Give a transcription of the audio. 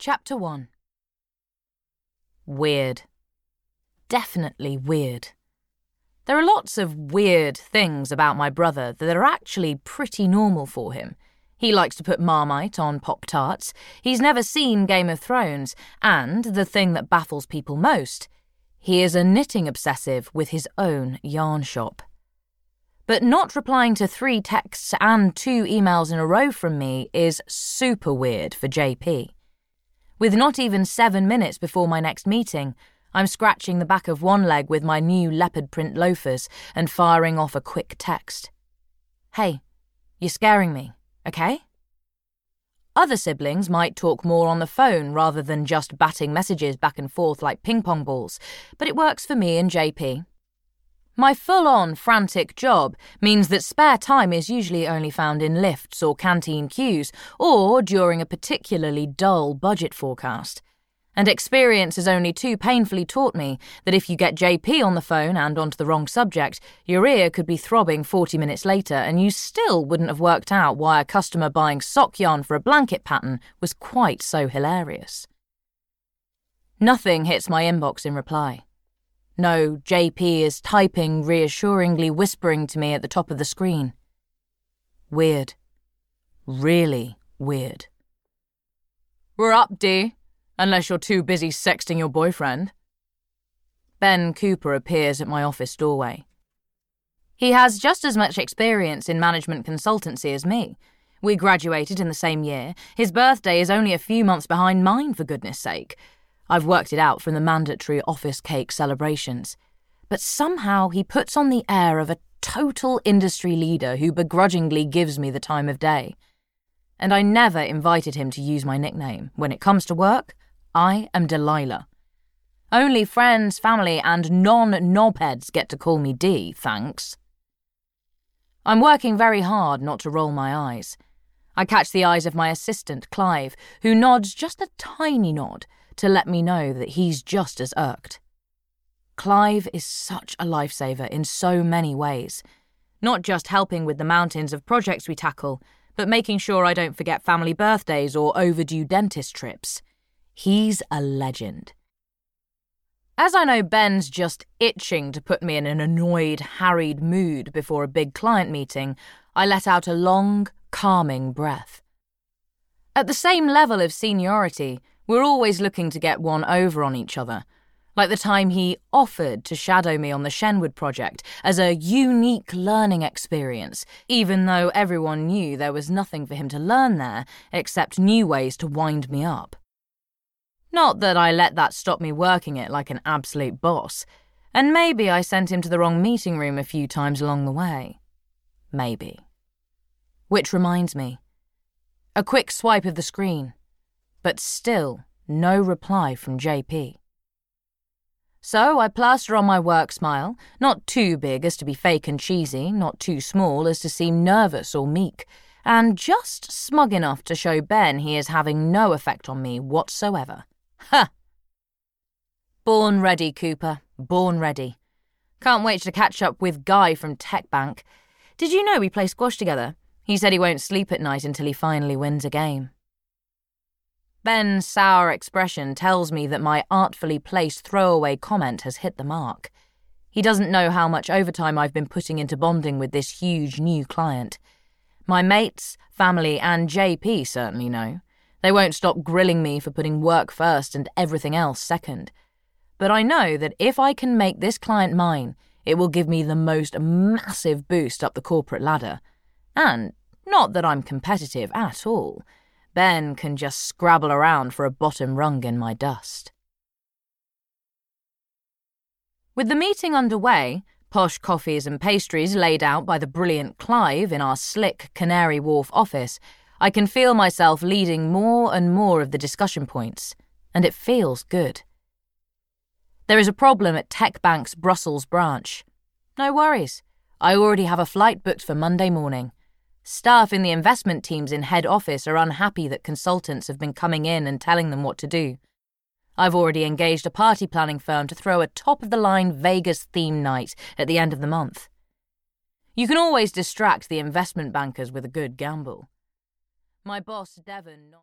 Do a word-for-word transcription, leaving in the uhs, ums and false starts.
Chapter one. Weird. Definitely weird. There are lots of weird things about my brother that are actually pretty normal for him. He likes to put Marmite on Pop-Tarts, he's never seen Game of Thrones, and, the thing that baffles people most, he is a knitting obsessive with his own yarn shop. But not replying to three texts and two emails in a row from me is super weird for J P. With not even seven minutes before my next meeting, I'm scratching the back of one leg with my new leopard print loafers and firing off a quick text. Hey, you're scaring me, okay? Other siblings might talk more on the phone rather than just batting messages back and forth like ping-pong balls, but it works for me and J P. My full-on frantic job means that spare time is usually only found in lifts or canteen queues or during a particularly dull budget forecast. And experience has only too painfully taught me that if you get J P on the phone and onto the wrong subject, your ear could be throbbing forty minutes later and you still wouldn't have worked out why a customer buying sock yarn for a blanket pattern was quite so hilarious. Nothing hits my inbox in reply. No, J P is typing, reassuringly whispering to me at the top of the screen. Weird. Really weird. We're up, D. Unless you're too busy sexting your boyfriend. Ben Cooper appears at my office doorway. He has just as much experience in management consultancy as me. We graduated in the same year. His birthday is only a few months behind mine, for goodness sake. I've worked it out from the mandatory office cake celebrations. But somehow he puts on the air of a total industry leader who begrudgingly gives me the time of day. And I never invited him to use my nickname. When it comes to work, I am Delilah. Only friends, family, and non-knobheads get to call me D, thanks. I'm working very hard not to roll my eyes. I catch the eyes of my assistant, Clive, who nods just a tiny nod to let me know that he's just as irked. Clive is such a lifesaver in so many ways, not just helping with the mountains of projects we tackle, but making sure I don't forget family birthdays or overdue dentist trips. He's a legend. As I know Ben's just itching to put me in an annoyed, harried mood before a big client meeting, I let out a long, calming breath. At the same level of seniority, we're always looking to get one over on each other, like the time he offered to shadow me on the Shenwood project as a unique learning experience, even though everyone knew there was nothing for him to learn there except new ways to wind me up. Not that I let that stop me working it like an absolute boss, and maybe I sent him to the wrong meeting room a few times along the way. Maybe. Which reminds me. A quick swipe of the screen. But still, no reply from J P. So I plaster on my work smile, not too big as to be fake and cheesy, not too small as to seem nervous or meek, and just smug enough to show Ben he is having no effect on me whatsoever. Ha! Born ready, Cooper, born ready. Can't wait to catch up with Guy from Tech Bank. Did you know we play squash together? He said he won't sleep at night until he finally wins a game. Ben's sour expression tells me that my artfully placed throwaway comment has hit the mark. He doesn't know how much overtime I've been putting into bonding with this huge new client. My mates, family, and J P certainly know. They won't stop grilling me for putting work first and everything else second. But I know that if I can make this client mine, it will give me the most massive boost up the corporate ladder. And not that I'm competitive at all. Ben can just scrabble around for a bottom rung in my dust. With the meeting underway, posh coffees and pastries laid out by the brilliant Clive in our slick Canary Wharf office, I can feel myself leading more and more of the discussion points, and it feels good. There is a problem at Tech Bank's Brussels branch. No worries, I already have a flight booked for Monday morning. Staff in the investment teams in head office are unhappy that consultants have been coming in and telling them what to do. I've already engaged a party planning firm to throw a top-of-the-line Vegas theme night at the end of the month. You can always distract the investment bankers with a good gamble. My boss, Devon...